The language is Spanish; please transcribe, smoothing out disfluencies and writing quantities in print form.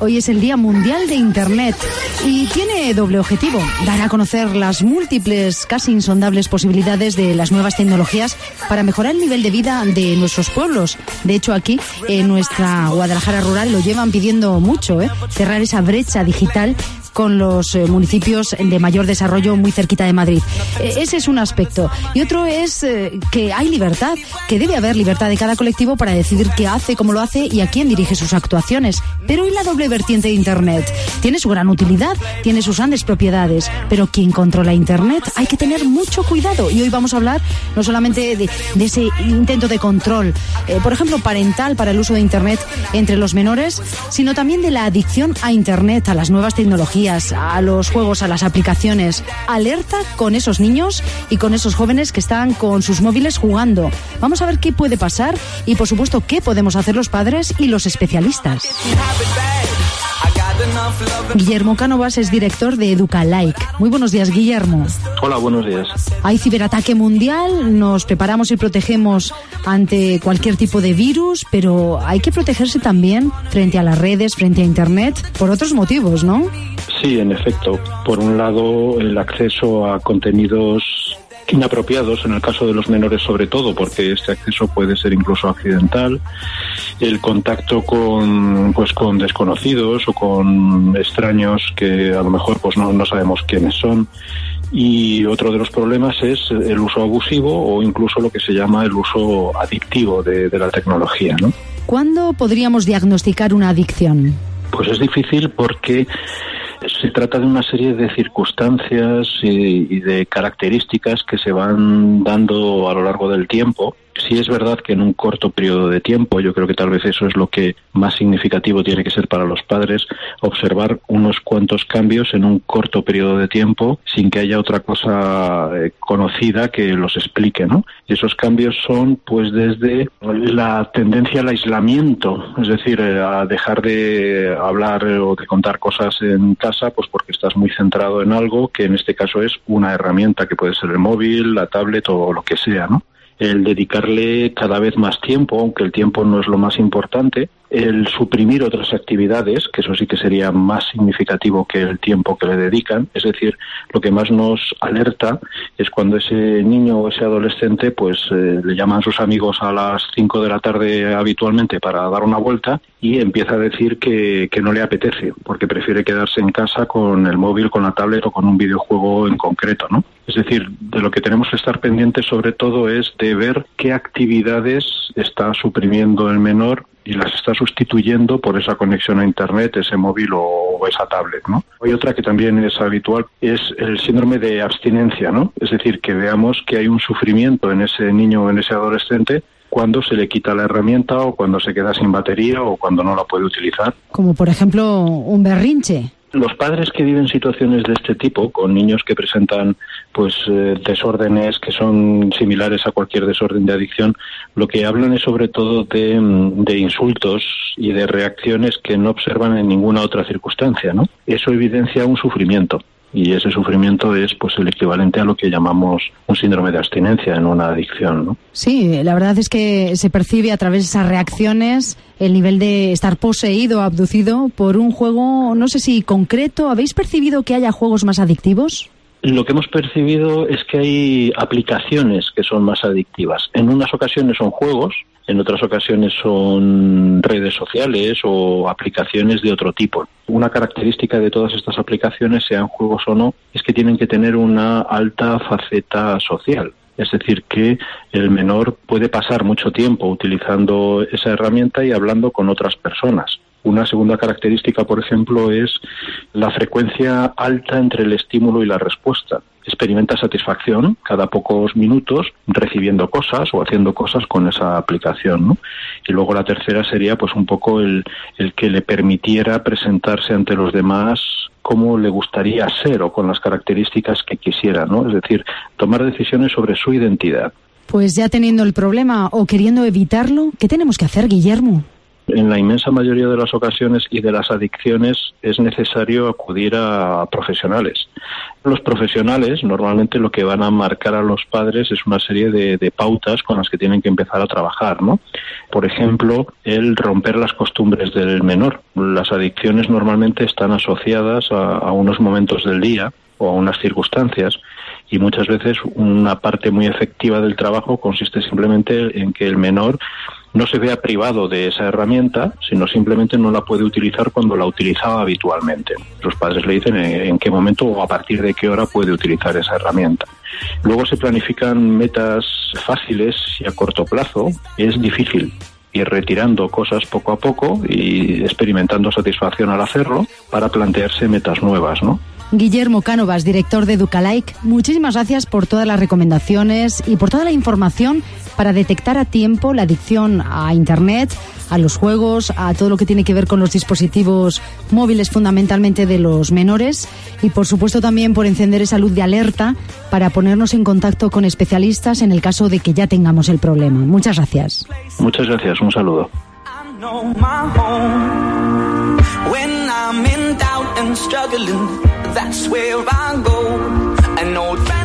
Hoy es el Día Mundial de Internet y tiene doble objetivo: dar a conocer las múltiples, casi insondables posibilidades de las nuevas tecnologías para mejorar el nivel de vida de nuestros pueblos. De hecho, aquí en nuestra Guadalajara rural lo llevan pidiendo mucho, cerrar esa brecha digital con los municipios de mayor desarrollo muy cerquita de Madrid. Ese es un aspecto. Y otro es que hay libertad, que debe haber libertad de cada colectivo para decidir qué hace, cómo lo hace y a quién dirige sus actuaciones. Pero ¿y la doble vertiente de Internet? Tiene su gran utilidad, tiene sus grandes propiedades, pero quien controla Internet hay que tener mucho cuidado. Y hoy vamos a hablar no solamente de ese intento de control, por ejemplo, parental para el uso de Internet entre los menores, sino también de la adicción a Internet, a las nuevas tecnologías, a los juegos, a las aplicaciones. Alerta con esos niños y con esos jóvenes que están con sus móviles jugando. Vamos a ver qué puede pasar y, por supuesto, qué podemos hacer los padres y los especialistas. Guillermo Cánovas es director de Educalike. Muy buenos días, Guillermo. Hola, buenos días. Hay ciberataque mundial, nos preparamos y protegemos ante cualquier tipo de virus, pero hay que protegerse también frente a las redes, frente a Internet, por otros motivos, ¿no? Sí, en efecto. Por un lado, el acceso a contenidos inapropiados, en el caso de los menores sobre todo, porque este acceso puede ser incluso accidental, el contacto con desconocidos o con extraños que a lo mejor no sabemos quiénes son. Y otro de los problemas es el uso abusivo o incluso lo que se llama el uso adictivo de la tecnología, ¿no? ¿Cuándo podríamos diagnosticar una adicción? Pues es difícil porque se trata de una serie de circunstancias y de características que se van dando a lo largo del tiempo. Sí es verdad que en un corto periodo de tiempo, yo creo que tal vez eso es lo que más significativo tiene que ser para los padres, observar unos cuantos cambios en un corto periodo de tiempo sin que haya otra cosa conocida que los explique, ¿no? Y esos cambios son pues desde la tendencia al aislamiento, es decir, a dejar de hablar o de contar cosas en casa pues porque estás muy centrado en algo que en este caso es una herramienta que puede ser el móvil, la tablet o lo que sea, ¿no? El dedicarle cada vez más tiempo, aunque el tiempo no es lo más importante, el suprimir otras actividades, que eso sí que sería más significativo que el tiempo que le dedican, es decir, lo que más nos alerta es cuando ese niño o ese adolescente le llaman a sus amigos a las 5 de la tarde habitualmente para dar una vuelta y empieza a decir que no le apetece, porque prefiere quedarse en casa con el móvil, con la tablet o con un videojuego en concreto, ¿no? Es decir, de lo que tenemos que estar pendientes sobre todo es de ver qué actividades está suprimiendo el menor y las está sustituyendo por esa conexión a Internet, ese móvil o esa tablet, ¿no? Hay otra que también es habitual, es el síndrome de abstinencia, ¿no? Es decir, que veamos que hay un sufrimiento en ese niño o en ese adolescente cuando se le quita la herramienta o cuando se queda sin batería o cuando no la puede utilizar. Como por ejemplo un berrinche. Los padres que viven situaciones de este tipo, con niños que presentan desórdenes que son similares a cualquier desorden de adicción, lo que hablan es sobre todo de insultos y de reacciones que no observan en ninguna otra circunstancia, ¿no? Eso evidencia un sufrimiento. Y ese sufrimiento es el equivalente a lo que llamamos un síndrome de abstinencia en una adicción, ¿no? Sí, la verdad es que se percibe a través de esas reacciones el nivel de estar poseído, abducido por un juego, no sé si concreto. ¿Habéis percibido que haya juegos más adictivos? Lo que hemos percibido es que hay aplicaciones que son más adictivas. En unas ocasiones son juegos, en otras ocasiones son redes sociales o aplicaciones de otro tipo. Una característica de todas estas aplicaciones, sean juegos o no, es que tienen que tener una alta faceta social. Es decir, que el menor puede pasar mucho tiempo utilizando esa herramienta y hablando con otras personas. Una segunda característica, por ejemplo, es la frecuencia alta entre el estímulo y la respuesta. Experimenta satisfacción cada pocos minutos recibiendo cosas o haciendo cosas con esa aplicación, ¿no? Y luego la tercera sería un poco el que le permitiera presentarse ante los demás como le gustaría ser o con las características que quisiera, ¿no? Es decir, tomar decisiones sobre su identidad. Pues ya teniendo el problema o queriendo evitarlo, ¿qué tenemos que hacer, Guillermo? En la inmensa mayoría de las ocasiones y de las adicciones es necesario acudir a profesionales. Los profesionales normalmente lo que van a marcar a los padres es una serie de pautas con las que tienen que empezar a trabajar, ¿no? Por ejemplo, el romper las costumbres del menor. Las adicciones normalmente están asociadas a unos momentos del día o a unas circunstancias, y muchas veces una parte muy efectiva del trabajo consiste simplemente en que el menor no se vea privado de esa herramienta, sino simplemente no la puede utilizar cuando la utilizaba habitualmente. Los padres le dicen en qué momento o a partir de qué hora puede utilizar esa herramienta. Luego se planifican metas fáciles y a corto plazo. Es difícil ir retirando cosas poco a poco y experimentando satisfacción al hacerlo para plantearse metas nuevas, ¿no? Guillermo Cánovas, director de Educalike, muchísimas gracias por todas las recomendaciones y por toda la información para detectar a tiempo la adicción a Internet, a los juegos, a todo lo que tiene que ver con los dispositivos móviles fundamentalmente de los menores, y por supuesto también por encender esa luz de alerta para ponernos en contacto con especialistas en el caso de que ya tengamos el problema. Muchas gracias. Muchas gracias, un saludo. When I'm in doubt and struggling, that's where I go. An old